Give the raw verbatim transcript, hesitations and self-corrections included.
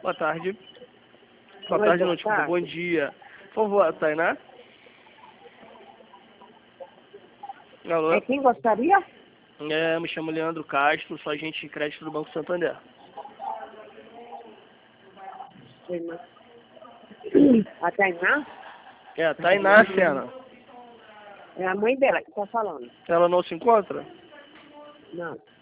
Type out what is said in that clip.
Boa tarde. Boa Oi, tarde, boa não, tipo, tarde. bom dia. Por favor, Tainá? Alô? É quem gostaria? É, me chamo Leandro Castro, sou agente de crédito do Banco Santander. A Tainá? É, a Tainá Sena. É a mãe dela que tá falando. Ela não se encontra? Não.